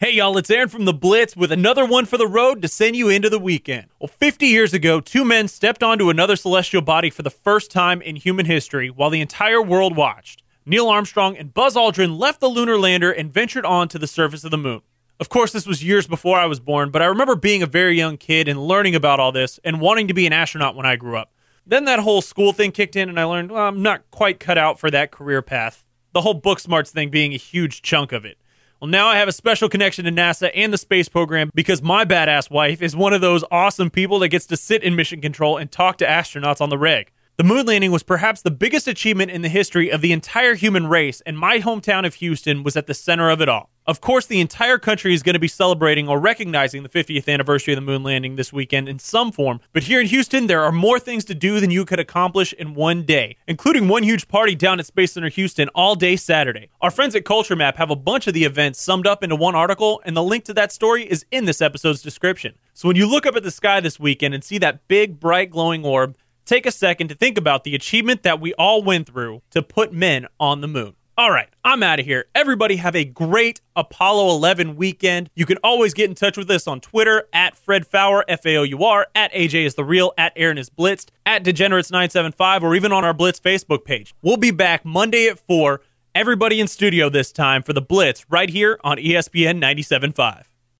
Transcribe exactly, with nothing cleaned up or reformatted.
Hey y'all, it's Aaron from The Blitz with another one for the road to send you into the weekend. Well, fifty years ago, two men stepped onto another celestial body for the first time in human history while the entire world watched. Neil Armstrong and Buzz Aldrin left the lunar lander and ventured on to the surface of the moon. Of course, this was years before I was born, but I remember being a very young kid and learning about all this and wanting to be an astronaut when I grew up. Then that whole school thing kicked in and I learned, well, I'm not quite cut out for that career path. The whole book smarts thing being a huge chunk of it. Well, now I have a special connection to NASA and the space program because my badass wife is one of those awesome people that gets to sit in mission control and talk to astronauts on the reg. The moon landing was perhaps the biggest achievement in the history of the entire human race, and my hometown of Houston was at the center of it all. Of course, the entire country is going to be celebrating or recognizing the fiftieth anniversary of the moon landing this weekend in some form, but here in Houston, there are more things to do than you could accomplish in one day, including one huge party down at Space Center Houston all day Saturday. Our friends at Culture Map have a bunch of the events summed up into one article, and the link to that story is in this episode's description. So when you look up at the sky this weekend and see that big, bright, glowing orb, take a second to think about the achievement that we all went through to put men on the moon. All right, I'm out of here. Everybody have a great Apollo eleven weekend. You can always get in touch with us on Twitter, at Fred Faour, F A O U R, at A J is the Real, at Aaron is Blitzed, at Degenerates nine seven five, or even on our Blitz Facebook page. We'll be back Monday at four. Everybody in studio this time for the Blitz right here on E S P N ninety-seven point five.